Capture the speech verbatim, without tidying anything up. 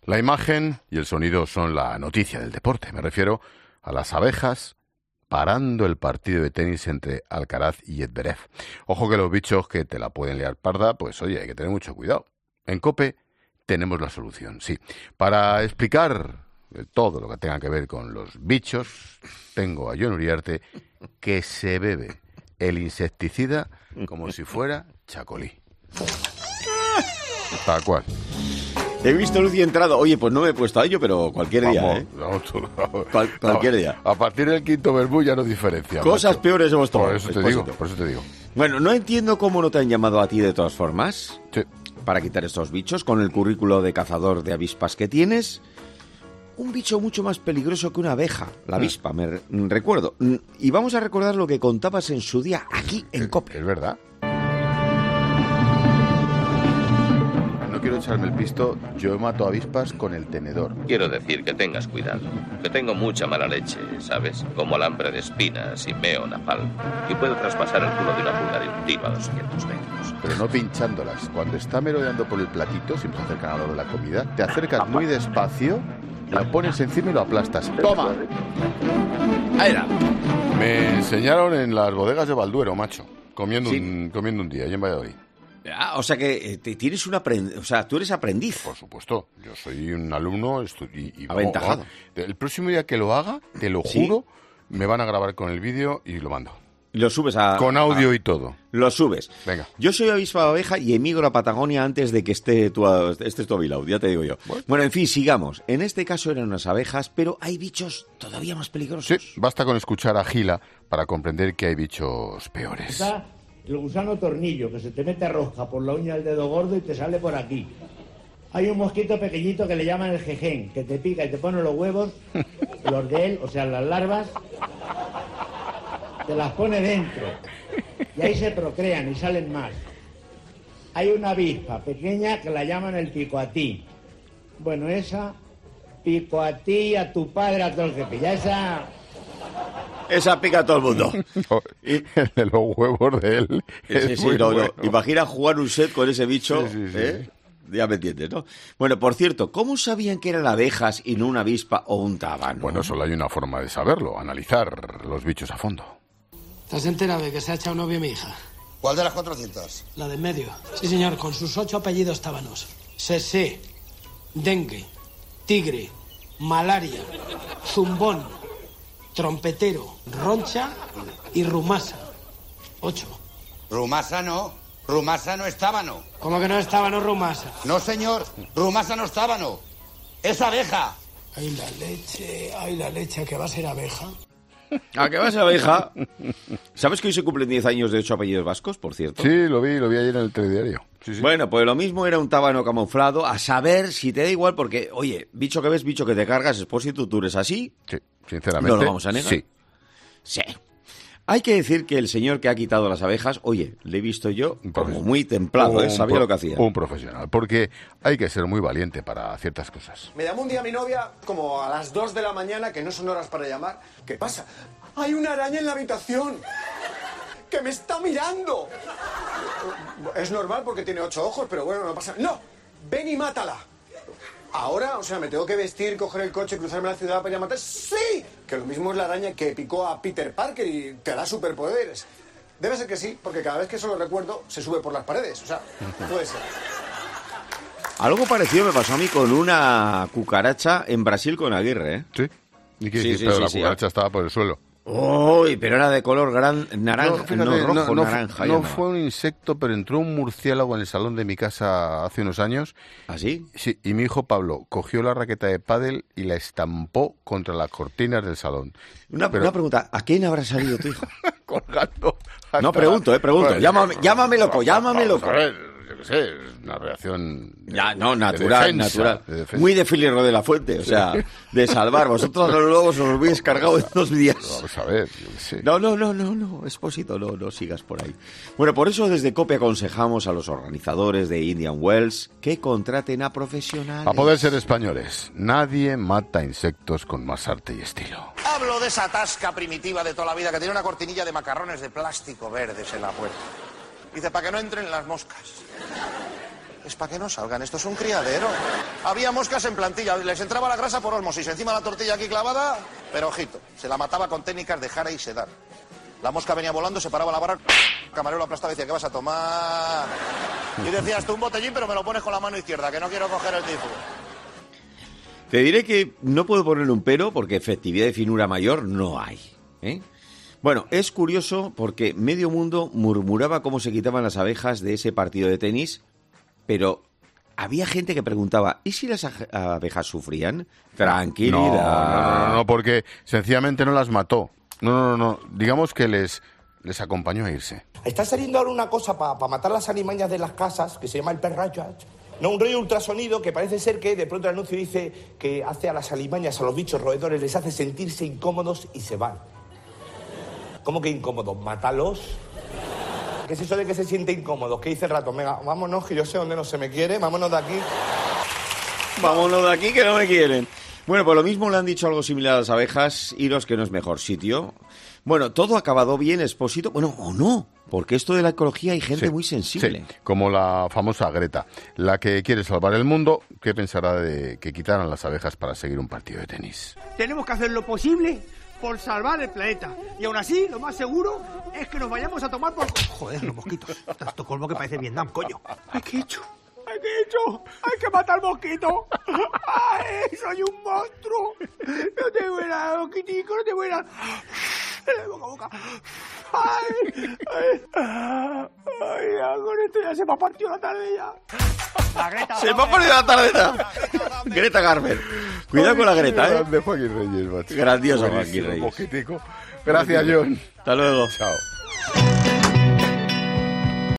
La imagen y el sonido son la noticia del deporte. Me refiero a las abejas parando el partido de tenis entre Alcaraz y Medvedev. Ojo que los bichos que te la pueden liar parda, pues oye, hay que tener mucho cuidado. En COPE tenemos la solución, sí. Para explicar todo lo que tenga que ver con los bichos, tengo a Jon Uriarte, que se bebe el insecticida como si fuera chacolí. Tal cual. He visto luz y entrado. Oye, pues no me he puesto a ello, pero cualquier día, Vamos, ¿eh? Vamos, tú, vamos. Cual, cualquier día. A partir del quinto verbú ya no diferencia. Cosas macho. peores hemos tomado. Por eso te Expósito. digo, por eso te digo. Bueno, no entiendo cómo no te han llamado a ti de todas formas. Sí. Para quitar estos bichos, con el currículo de cazador de avispas que tienes. Un bicho mucho más peligroso que una abeja, la avispa, me re- recuerdo. Y vamos a recordar lo que contabas en su día, aquí en COPE. Es verdad. No quiero echarme el pisto, yo mato avispas con el tenedor. Quiero decir que tengas cuidado, que tengo mucha mala leche, ¿sabes? Como alambre de espinas y meo napalm, y puedo traspasar el culo de una pulga de un tiro a doscientos metros. Pero no pinchándolas. Cuando está merodeando por el platito, siempre se acercan a lo de la comida, te acercas muy despacio, lo pones encima y lo aplastas. ¡Toma! Ahí era. Me enseñaron en las bodegas de Balduero, macho, comiendo, Sí. un, comiendo un día, allí en Valladolid. Ah, o sea que eh, te- tienes un aprendiz, o sea, tú eres aprendiz. Por supuesto, yo soy un alumno estu- y, y Aventajado. El próximo día que lo haga, te lo ¿Sí? juro, me van a grabar con el vídeo y lo mando. Lo subes a... Con audio a- y todo. Lo subes. Venga. Yo soy avispa abeja y emigro a Patagonia antes de que esté tu, estés tu avilao, ya te digo yo. Bueno. Bueno, en fin, sigamos. En este caso eran unas abejas, pero hay bichos todavía más peligrosos. Sí, basta con escuchar a Gila para comprender que hay bichos peores. Está el gusano tornillo, que se te mete rosca por la uña del dedo gordo y te sale por aquí. Hay un mosquito pequeñito que le llaman el jején, que te pica y te pone los huevos, los de él, o sea, las larvas, te las pone dentro. Y ahí se procrean y salen más. Hay una avispa pequeña que la llaman el picoatí. Bueno, esa, pico a ti y a tu padre, a todo el que pilla. Esa... Esa pica a todo el mundo. El de los huevos de él. Sí, es sí, muy no, no. bueno. Imagina jugar un set con ese bicho, Sí, sí, sí. ¿eh? Ya me entiendes, ¿no? Bueno, por cierto, ¿cómo sabían que eran abejas y no una avispa o un tábano? Bueno, solo hay una forma de saberlo, analizar los bichos a fondo. ¿Estás enterado de que se ha echado novio mi hija? ¿Cuál de las cuatrocientas? La de en medio. Sí, señor, con sus ocho apellidos tábanos. Sesé, dengue, tigre, malaria, zumbón, trompetero, roncha y rumasa. Ocho. Rumasa no. Rumasa no es tábano. ¿Cómo que no es tábano rumasa? No, señor. Rumasa no es tábano. Es abeja. Ay, la leche, ay, la leche, que va a ser abeja. ¿A qué vas, abeja? ¿Sabes que hoy se cumplen diez años de ocho apellidos vascos, por cierto? Sí, lo vi, lo vi ayer en el telediario. Sí, sí. Bueno, pues lo mismo era un tábano camuflado, a saber si te da igual, porque, oye, bicho que ves, bicho que te cargas, Expósito, tú eres así. Sí, sinceramente. ¿No lo vamos a negar? Sí. Sí. Hay que decir que el señor que ha quitado las abejas, oye, le he visto yo Un como profesional. muy templado, ¿eh? Un Sabía pro- lo que hacía. Un profesional, porque hay que ser muy valiente para ciertas cosas. Me llamó un día mi novia como a las dos de la mañana, que no son horas para llamar. ¿Qué pasa? Hay una araña en la habitación que me está mirando. Es normal porque tiene ocho ojos, pero bueno, no pasa. ¡No! Ven y mátala. Ahora, o sea, me tengo que vestir, coger el coche, cruzarme la ciudad para ir a matar. ¡Sí! Que lo mismo es la araña que picó a Peter Parker y te da superpoderes. Debe ser que sí, porque cada vez que eso lo recuerdo, se sube por las paredes. O sea, puede ser. Algo parecido me pasó a mí con una cucaracha en Brasil con Aguirre, ¿eh? Sí. ¿Y qué Sí, dices? sí, Pero sí, la sí. cucaracha estaba por el suelo. Uy, pero era de color gran naranja, fíjate, no, rojo, no, no, naranja. no llamaba. fue un insecto, pero entró un murciélago en el salón de mi casa hace unos años. ¿Así? Sí, y mi hijo Pablo cogió la raqueta de pádel y la estampó contra las cortinas del salón. Una, Pero- una pregunta, ¿a quién habrá salido tu hijo? colgando. No, hasta pregunto, la- eh, pregunto. Bueno, Llámame, llámame loco, llámame vamos loco. a ver, yo qué sé, una reacción... de- Ya, no, de natural, defensa, natural. de defensa. Muy de Filirro de la Fuente, o sea, de salvar. Vosotros los lobos os lo habéis cargado en dos días. Vamos a ver, yo qué sé. No, no, no, no, no, Expósito, no, no sigas por ahí. Bueno, por eso desde COPE aconsejamos a los organizadores de Indian Wells que contraten a profesionales. A poder ser españoles, nadie mata insectos con más arte y estilo. Hablo de esa tasca primitiva de toda la vida que tiene una cortinilla de macarrones de plástico verdes en la puerta. Dice, para que no entren las moscas. Es para que no salgan, esto es un criadero. Había moscas en plantilla, les entraba la grasa por osmosis, encima la tortilla aquí clavada, pero ojito, se la mataba con técnicas de jara y sedar. La mosca venía volando, se paraba la barra, el camarero la aplastaba y decía, ¿qué vas a tomar? Y decías tú un botellín, pero me lo pones con la mano izquierda, que no quiero coger el tifo. Te diré que no puedo ponerle un pero porque efectividad de finura mayor no hay, ¿eh? Bueno, es curioso porque medio mundo murmuraba cómo se quitaban las abejas de ese partido de tenis, pero había gente que preguntaba, ¿y si las abejas sufrían? Tranquilidad. No, no, no, no, porque sencillamente no las mató. No, no, no, digamos que les, les acompañó a irse. Está saliendo ahora una cosa para pa matar las alimañas de las casas, que se llama el perrayach. No, un rollo ultrasonido que parece ser que de pronto el anuncio dice que hace a las alimañas, a los bichos roedores, les hace sentirse incómodos y se van. ¿Cómo que incómodos? Mátalos. ¿Qué es eso de que se siente incómodo? ¿Qué dice el rato? Venga, vámonos, que yo sé dónde no se me quiere, vámonos de aquí. Vámonos de aquí, que no me quieren. Bueno, pues lo mismo le han dicho algo similar a las abejas, iros que no es mejor sitio. Bueno, todo ha acabado bien, Expósito. Bueno, o no, porque esto de la ecología hay gente sí, muy sensible. Sí, como la famosa Greta, la que quiere salvar el mundo. ¿Qué pensará de que quitaran las abejas para seguir un partido de tenis? Tenemos que hacer lo posible por salvar el planeta. Y aún así, lo más seguro es que nos vayamos a tomar por... Joder, los mosquitos. Estocolmo que parece Vietnam, coño. Ay, ¿qué he hecho? Ay, ¿qué he hecho? Hay que matar al mosquito. Ay, soy un monstruo. No te mueras, mosquitico, no te mueras. Boca a boca. Ay, ay, ay, ya, con esto ya se me ha partido la tarde ya. La Greta, se me ha partido la tarde ya. Greta Garber. Cuidado con la Greta, ¿eh? De Joaquín Reyes, macho. Grandioso Joaquín Reyes. Mosquitico. Gracias, John. Hasta luego. Chao.